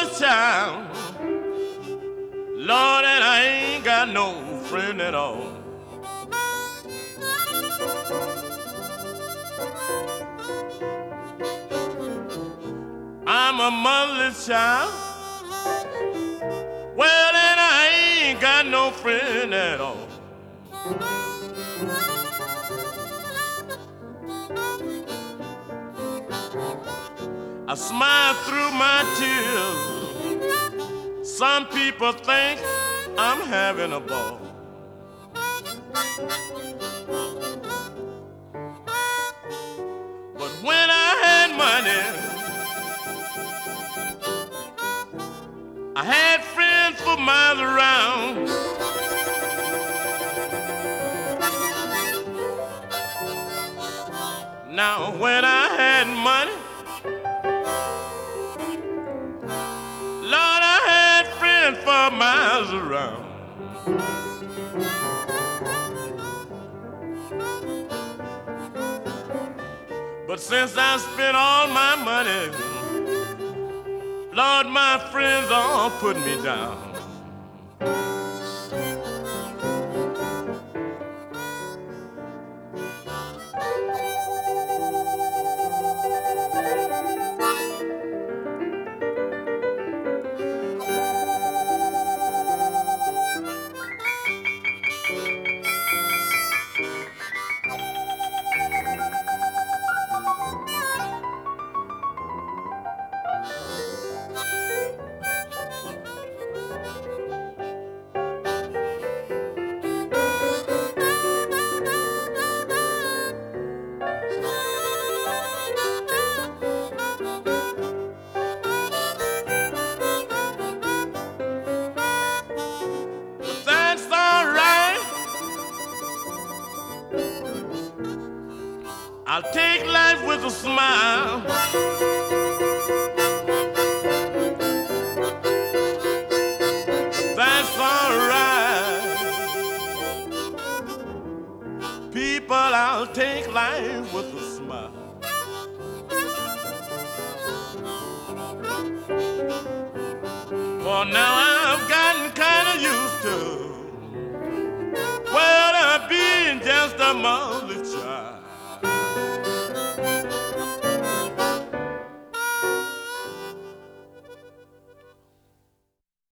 motherless child, Lord, and I ain't got no friend at all. I'm a motherless child, well, and I ain't got no friend at all. I smile through my tears. Some people think I'm having a ball. But when I had money, I had friends for miles around. Now when I had money, Lord, I had friends for miles around. But since I spent all my money, Lord, my friends all put me down. I'll take life with a smile. That's all right. People, I'll take life with a smile. For now I've gotten kind of used to, well, being just a mother.